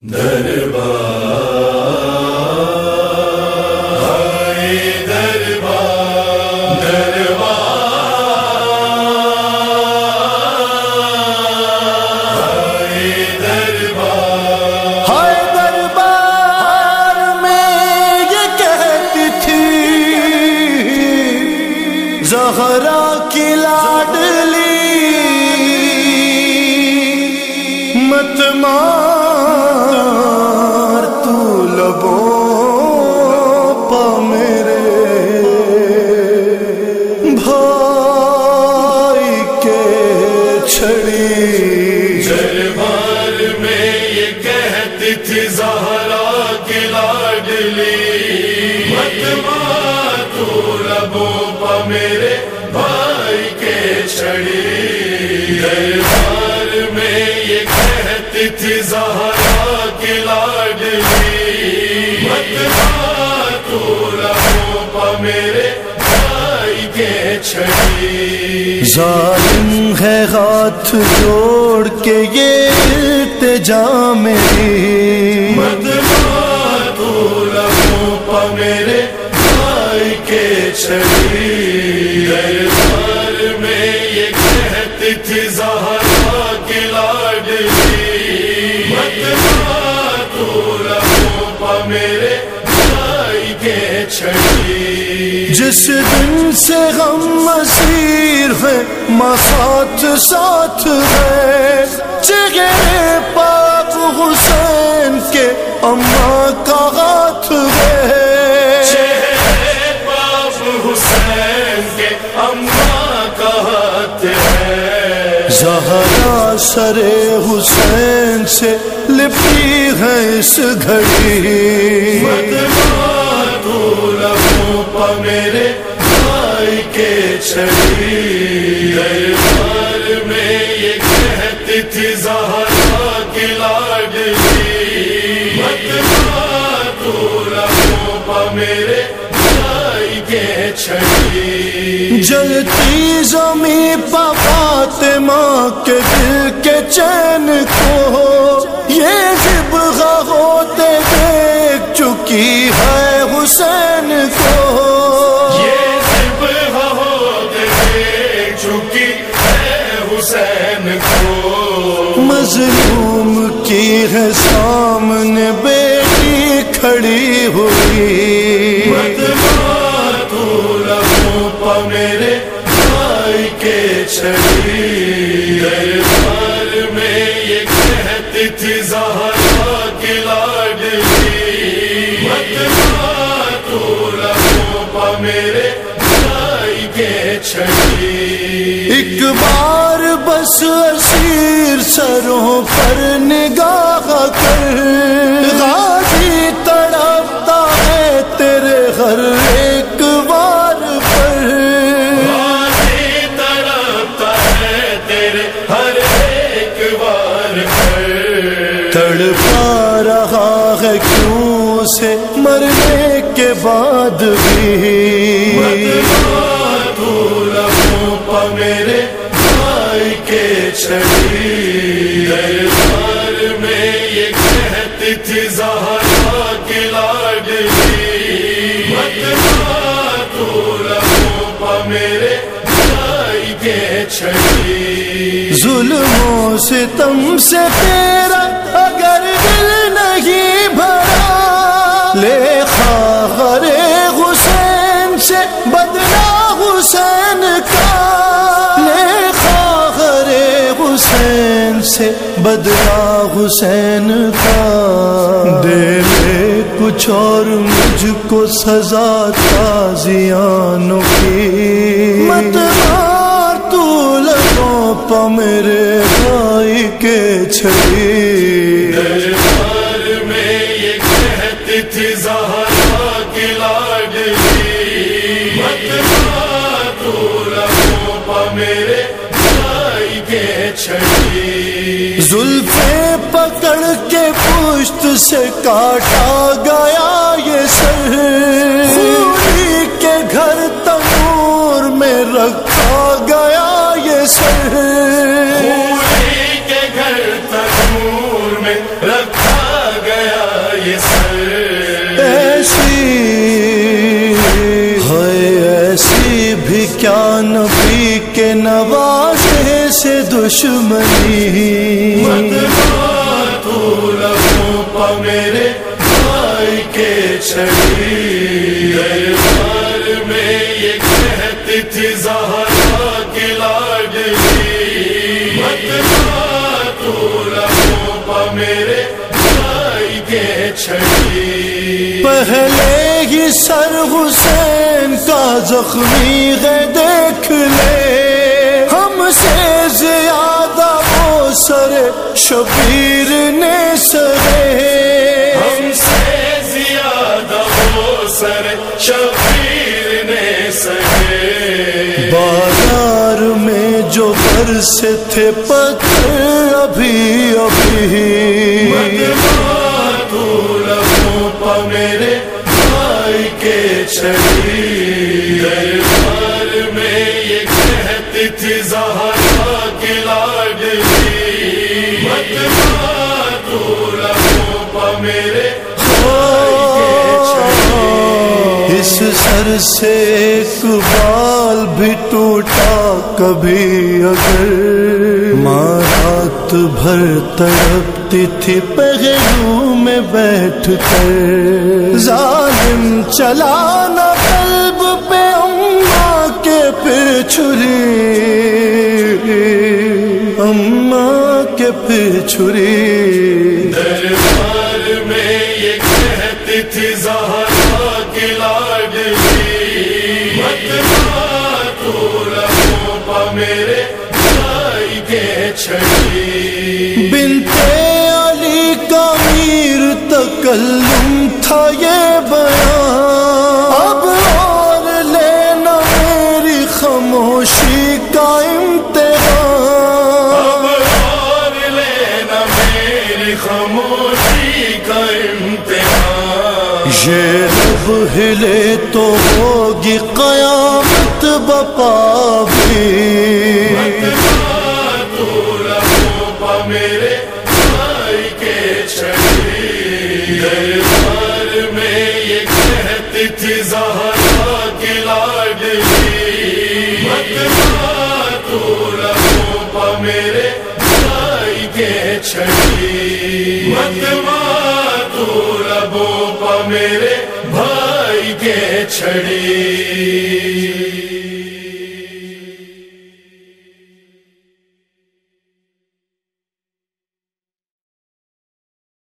زہرا کی لاڈلی مت مار تو لبوں پا میرے بھائی کے چھڑی دربار میں یہ کہتی تھی زہرا کی لاڈلی مت مار تو لبوں پا میرے بھائی کے چھڑی دربار میں یہ کہتی تھی زہرا کی لاڈلی مت مار تو لبوں پا میرے بھائی کے چھڑی ظالم ہے ہاتھ جوڑ کے یہ التجا میری مت مار تو لبوں پا میرے بھائی کے چھڑی دربار میں یہ کہتی تھی زہرا کی لاڈلی مت مار تو لبوں پا میرے بھائی کے چھڑی جس دن سے ہم اسیر ہیں ماں ساتھ ساتھ ہے چہرے پاک حسین کے اماں کا ہاتھ ہے چہرے پاک حسین کے اماں کا ہاتھ ہے زہرا سر حسین سے لپٹی ہے اس گھڑی مت مار تو لبوں پا میرے بھائی کے چھڑی دربار میں یہ کہتی تھی زہرا کی لاڈلی مت مار تو لبوں پا میرے بھائی کے چھڑی جلتی زمین پا فاطمہ کے دل کے چین کو یہ ذبح ہوتے دیکھ چکی ہے حسین کو یہ ذبح ہوتے دیکھ چکی ہے حسین کو مظلوم کی ہے سامنے بیٹی کھڑی ہوئی مت مار تو لبوں پا میرے بھائی کے چھڑی دربار میں یہ کہتی تھی زہرا کی لاڈلی مت مار تو لبوں پا میرے بھائی کے چھڑی ایک بار بس اسیر سروں پر نگاہ کر غازی تڑپتا ہے تیرے ہر ایک وار پر غازی تڑپتا ہے تیرے ہر ایک وار پر تڑپا رہا ہے کیوں سے مرنے کے بعد بھی مت مار تو لبوں پا میرے بھائی کے چھڑی دربار میں یہ کہتی تھی زہرا کی لاڈلی مت مار تو لبوں پا میرے بھائی کے چھڑی ظلم و ستم سے تیرا اگر دل نہیں بھرا لے خاغر حسین سے بدلا حسین کا لے خاغر حسین سے بدلا حسین کا دے لے کچھ اور مجھ کو سزا تازیانوں کی مت مار تو لبوں پا میرے بھائی کے چھڑی دربار میں یہ کہتی تھی زہرا کی لاڈلی مت مار تو لبوں پا میرے بھائی کے چھڑی زلفیں پکڑ کے پشت سے کاٹا گیا یہ سر خوری کے گھر تنور میں رکھا گیا یہ سر خوری کے گھر تنور میں رکھا دشمنی مت مار تو لبوں پہ میرے بھائی کے چھڑی دربار میں یہ کہتی تھی زہرا کی لاڈلی مت مار تو لبوں پہ میرے بھائی کے چھڑی پہلے ہی سر حسین کا زخمی ہے دیکھ لے ہم سے زیادہ وہ سر شبیر نے سہے ہم سے زیادہ وہ سر شبیر نے سہے بازار میں جو برسے تھے پتھر ابھی ابھی تو لبوں پہ میرے بھائی کے چھڑی دربار میں یہ کہتی تھی زہرا کی لاڈلی مت مار تو لبوں پہ میرے بھائی کے چھڑی اس سر سے ایک بال بھی ٹوٹا کبھی اگر ماں رات بھر تڑپتی تھی پہلو میں بیٹھ کر ظالم چلانا قلب پہ اماں کے پھر چھری اماں کے پھر چھری دربار میں یہ کہتی تھی زہرا کی لاڈلی مت مار تو لبوں پہ میرے بھائی کے چھڑی بنت علی کا میر تکلم تھا یہ بیان اب اور لینا میری خاموشی کا امتحان اب اور لینا میری خاموشی کا امتحان یہ رب ہلے تو ہوگی قیامت بپا بھی میرے بھائی کے چھڑی دربار میں یہ کہتی تھی زہرا کی لاڈلی مت مار تو لبوں پہ میرے بھائی کے چھڑی مت مار تو لبوں پہ میرے بھائی کے چھڑی